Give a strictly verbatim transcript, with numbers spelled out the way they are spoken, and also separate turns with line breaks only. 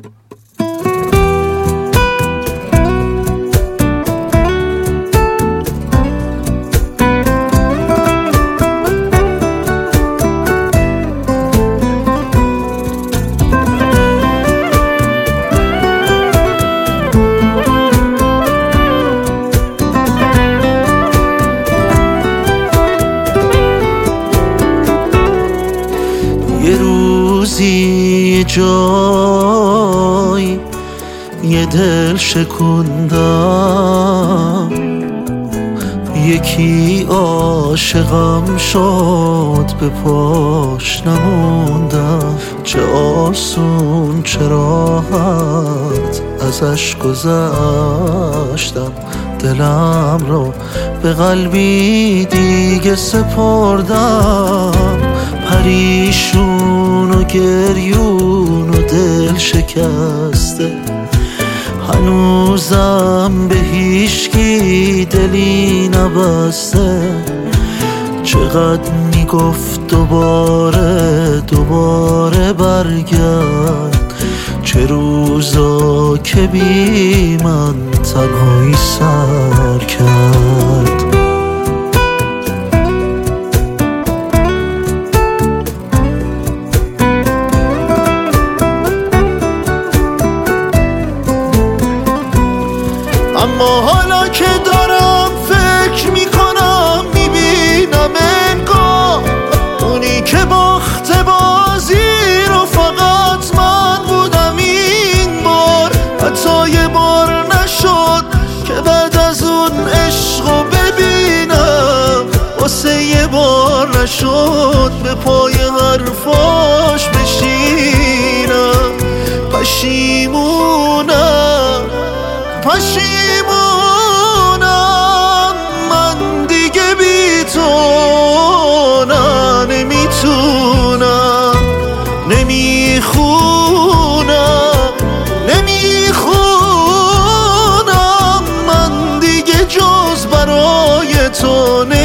یه روزی جای یه دل شکوندم، یکی عاشقم شد به پاش نموندم. چه آسون چه راحت ازش گذشتم، دلم رو به قلبی دیگه سپردم. پریشون و گریون و دل شکسته، هنوزم به هیچکی دلی نبسته. چقدر میگفت دوباره دوباره برگرد، چه روزا که بی من تنهایی سر کرد. اما حالا که دارم فکر میکنم میبینم انگار اونی که باخت بازی رو فقط من بودم این بار. حتی یه بار نشد که بعد از اون عشقو ببینم، واسه یه بار نشد به پای حرفاش بشینم. پشیمونم پشیمونم من دیگه بی تو نه نمیتونم. نمیخونم نمیخونم من دیگه جز برای تو